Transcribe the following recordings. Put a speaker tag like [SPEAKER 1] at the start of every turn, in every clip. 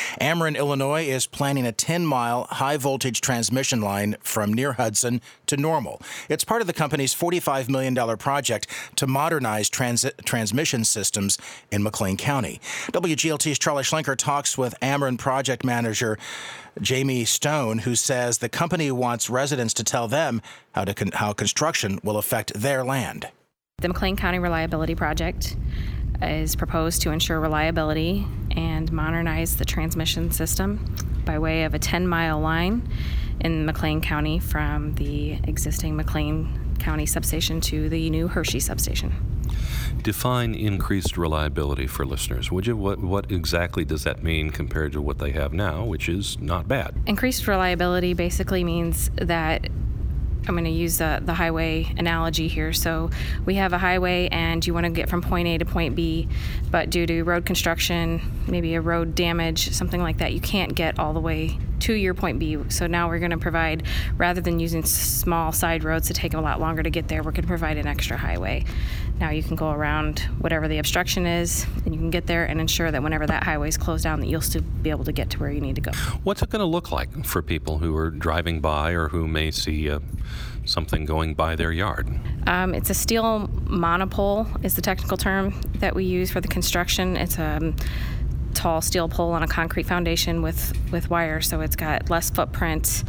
[SPEAKER 1] Ameren, Illinois is planning a 10-mile high-voltage transmission line from near Hudson to Normal. It's part of the company's $45 million project to modernize transmission systems in McLean County. WGLT's Charlie Schlenker talks with Ameren project manager Jamie Stone, who says the company wants residents to tell them how construction will affect their land.
[SPEAKER 2] The McLean County Reliability Project is proposed to ensure reliability and modernize the transmission system by way of a 10-mile line in McLean County from the existing McLean County substation to the new Hershey substation.
[SPEAKER 3] Define increased reliability for listeners, would you? What exactly does that mean compared to what they have now, which is not bad?
[SPEAKER 2] Increased reliability basically means that I'm going to use the highway analogy here. So we have a highway and you want to get from point A to point B, but due to road construction, maybe a road damage, something like that, you can't get all the way to your point B. So now we're going to provide, rather than using small side roads to take a lot longer to get there, we're going to provide an extra highway. Now you can go around whatever the obstruction is, and you can get there and ensure that whenever that highway is closed down, that you'll still be able to get to where you need to go.
[SPEAKER 3] What's it going to look like for people who are driving by or who may see something going by their yard?
[SPEAKER 2] It's a steel monopole is the technical term that we use for the construction. It's a tall steel pole on a concrete foundation with wire, so it's got less footprint,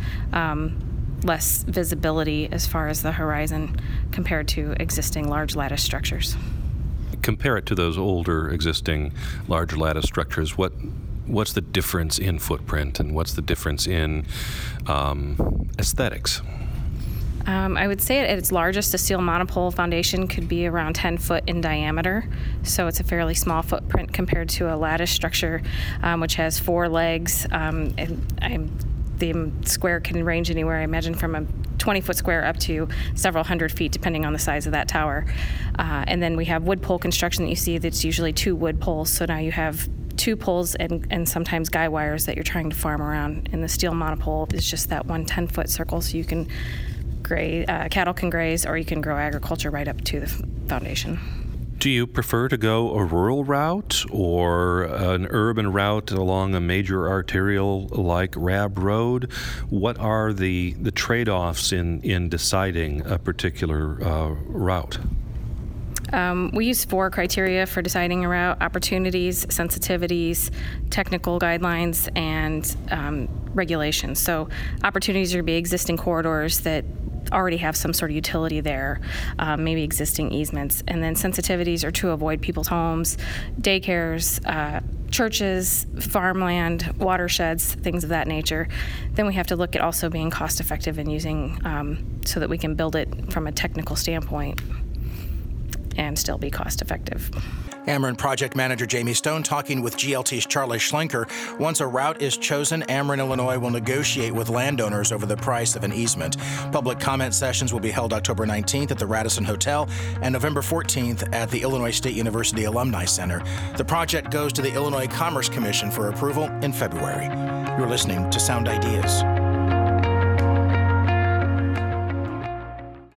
[SPEAKER 2] less visibility as far as the horizon compared to existing large lattice structures.
[SPEAKER 3] Compare it to those older existing large lattice structures. What's the difference in footprint and what's the difference in aesthetics?
[SPEAKER 2] I would say at its largest, a steel monopole foundation could be around 10 foot in diameter. So it's a fairly small footprint compared to a lattice structure, which has 4 legs. The square can range anywhere, I imagine, from a 20-foot square up to several hundred feet, depending on the size of that tower. And then we have wood pole construction that you see that's usually 2 wood poles. So now you have 2 poles and sometimes guy wires that you're trying to farm around. And the steel monopole is just that one 10-foot circle, so you can cattle can graze, or you can grow agriculture right up to the foundation.
[SPEAKER 3] Do you prefer to go a rural route or an urban route along a major arterial like Rabb Road? What are the trade-offs in deciding a particular route?
[SPEAKER 2] We use 4 criteria for deciding a route: opportunities, sensitivities, technical guidelines, and regulations. So opportunities would be existing corridors that already have some sort of utility there, maybe existing easements. And then sensitivities are to avoid people's homes, daycares, churches, farmland, watersheds, things of that nature. Then we have to look at also being cost effective and using so that we can build it from a technical standpoint and still be cost effective.
[SPEAKER 1] Ameren project manager Jamie Stone talking with GLT's Charlie Schlenker. Once a route is chosen, Ameren, Illinois will negotiate with landowners over the price of an easement. Public comment sessions will be held October 19th at the Radisson Hotel and November 14th at the Illinois State University Alumni Center. The project goes to the Illinois Commerce Commission for approval in February. You're listening to Sound Ideas.